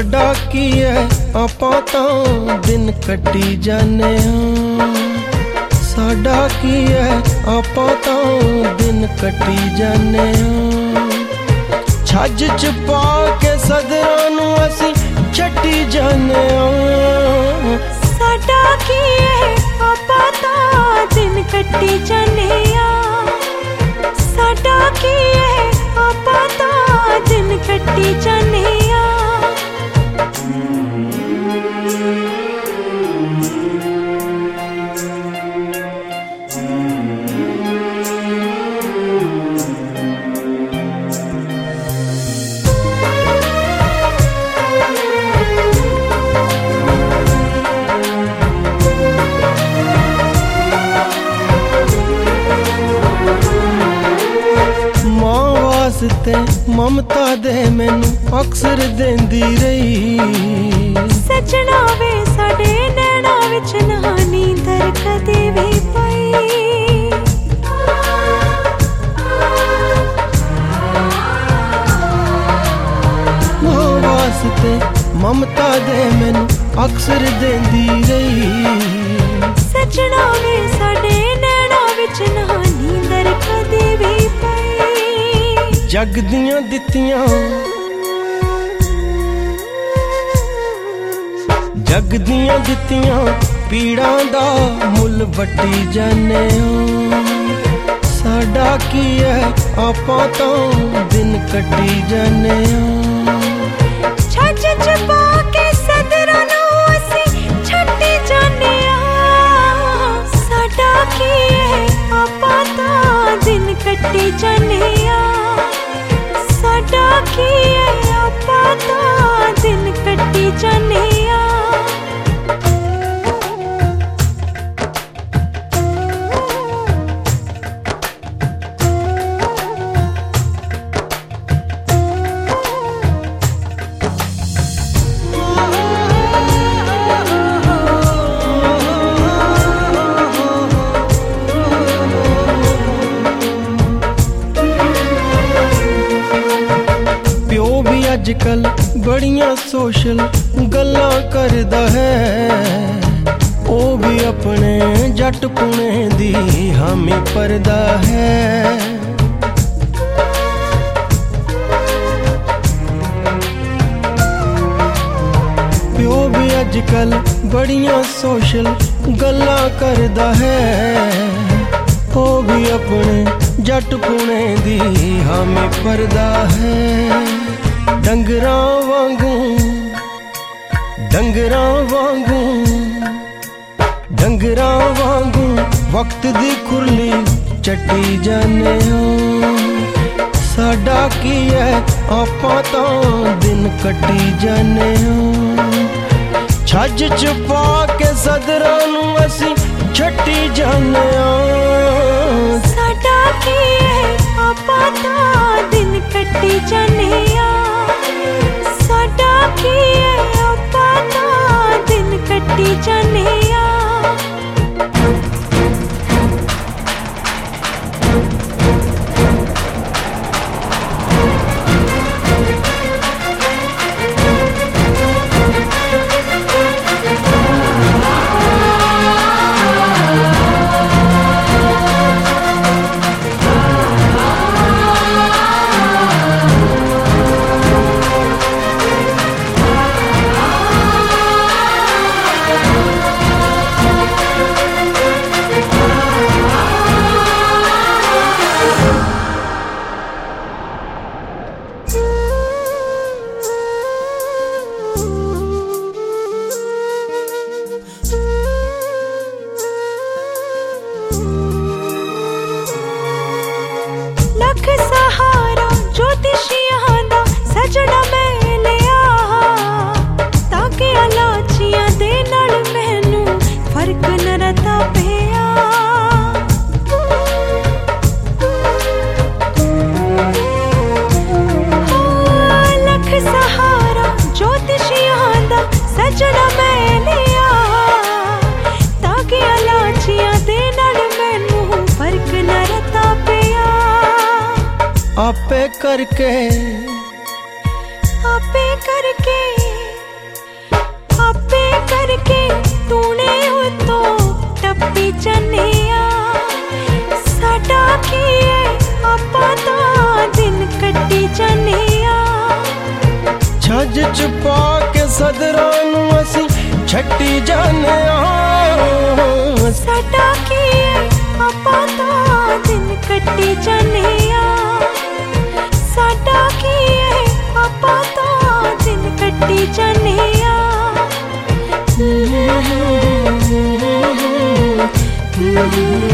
साडा की है आपां तां दिन कट्टी जाने हां। साडा की है आपां तां दिन कट्टी जाने हां। छज च पा के सदरां नूं असीं छट्टी जाने हां। साडा की है आपां तां दिन कट्टी जाने हां। साडा की है आपां तां दिन कट्टी जाने हां। ते ममता दे मैनू अक्सर देंदी रही। सजना वे साडे नैना विच ना नींदर कदे भी पई। मां वास्ते ममता दे मैनू अक्सर देंदी रही। सजना वे साडे नैना विच ना नींदर कदे भी पई। जग दियां दित्तियां जग दियां दित्तियां पीड़ां दा मुल वट्टी जाने हां। साडा की है आपां तां दिन कट्टी जाने हां। छज च पा के सदरां नूं असीं छट्टी जाने हां। साडा की है आपां तां दिन कट्टी जाने हां। साडा की है आपां तां दिन कट्टी जाने हां। अजकल बड़ियां सोशल गल्लां करदा है। ओ भी अपने जट पुणे दी हामी परदा है। प्यो भी अजकल बड़ियां सोशल गल्लां करदा है। ओ भी अपने जट पुणे दी हामी परदा है। डंगरां वांगू डंगरां वांगू डंगरां वांगू वक्त दी खुरली चट्टी जाने हां। साडा की है आपां तां दिन कट्टी जाने हां। छज च पा के सदरां नूं असीं छट्टी जाने हां। साडा की है आपां तां दिन कट्टी जाने हां। साडा की है आपां तां दिन कट्टी जाने हां। लख सहारा ज्योतिषियां दा सजना मैं लिया। ताके लाचियां दे नाल मैनू फर्क न रता पिया। लख सहारा ज्योतिषियां दा सजना मैं लिया। ताके लाचियां दे नाल मैनू फर्क न रता पिया। आपे करके के तूने उतो टप्पी जाने साडा की है आपां तां दिन कट्टी जाने छज च पा के सदरां नूं असीं छट्टी जाने साडा की है आपां तां दिन कट्टी जाने साडा की है आपां तां दिन कट्टी जाने Mm-hmm.